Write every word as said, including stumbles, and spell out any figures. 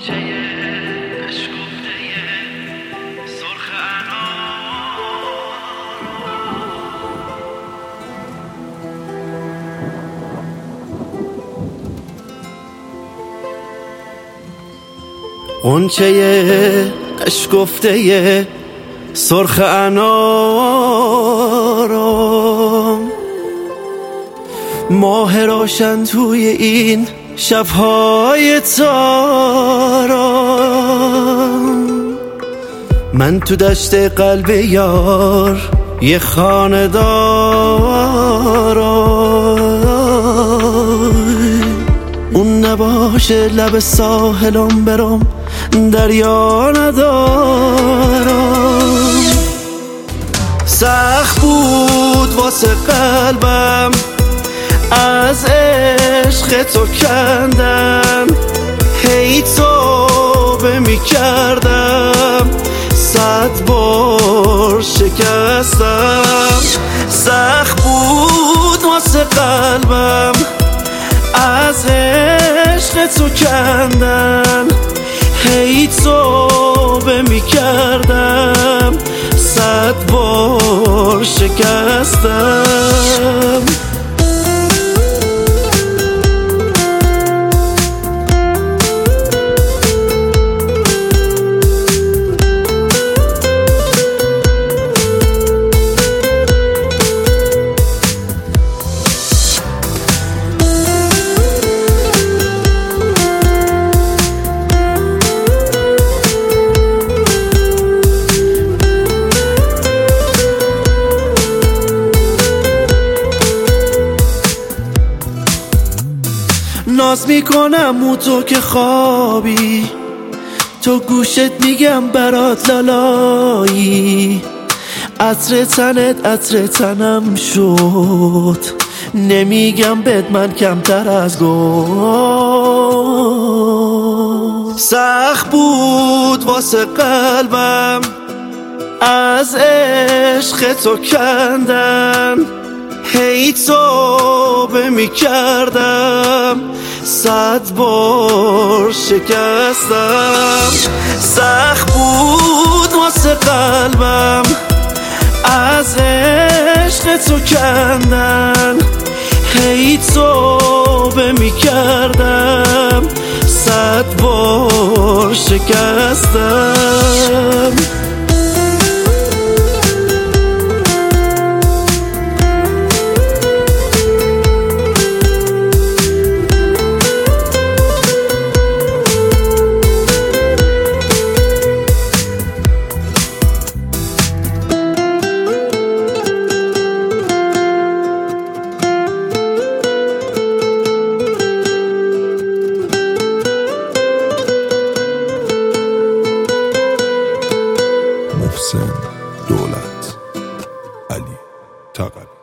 غنچه اشکفته سرخ انارم، ماه روشن توی این شبهای تارم. من تو دشت قلب یار یه خانه دارم، اون نباشه لب ساحلم برم دریا ندارم. سخت بود واسه قلبم از عشق تو کندن، هی توبه می کردم صد بار شکستم. سخت بود واسه قلبم از عشق تو کندن، هی توبه می کردم صد بار شکستم. ناز میکنم او تو که خوابی، تو گوشت میگم برات لالایی. عطر تنت عطر تنم شد، نمیگم بد من کمتر از گفت. سخت بود واسه قلبم از عشق تو کندن، هی توبه می کردم صد بار شکستم. سخت بود واسه قلبم از عشق تو کندن، هی توبه می کردم صد بار شکستم. محسن دولت علی تقوی.